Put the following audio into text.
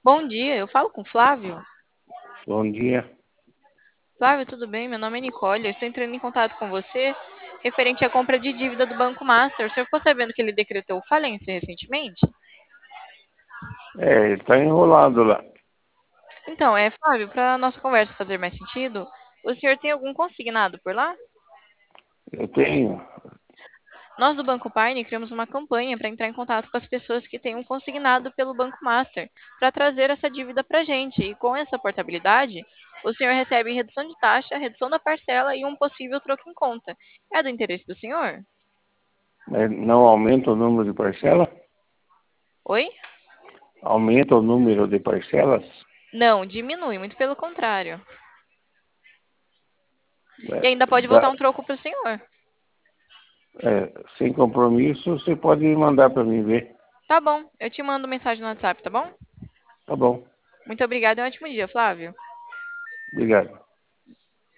Bom dia, eu falo com o Flávio. Bom dia. Flávio, tudo bem? Meu nome é Nicole. Eu estou entrando em contato com você referente à compra de dívida do Banco Master. O senhor ficou sabendo que ele decretou falência recentemente? Ele está enrolado lá. Então, Flávio, para a nossa conversa fazer mais sentido, o senhor tem algum consignado por lá? Eu tenho. Nós do Banco Pioneer criamos uma campanha para entrar em contato com as pessoas que têm um consignado pelo Banco Master, para trazer essa dívida para a gente. E com essa portabilidade, o senhor recebe redução de taxa, redução da parcela e um possível troco em conta. É do interesse do senhor? Não aumenta o número de parcelas? Oi? Aumenta o número de parcelas? Não, diminui, muito pelo contrário. E É, ainda pode voltar um troco para o senhor. sem compromisso, você pode mandar para mim ver. Tá bom, eu te mando mensagem no WhatsApp, tá bom? Tá bom. Muito obrigada e um ótimo dia, Flávio. Obrigado.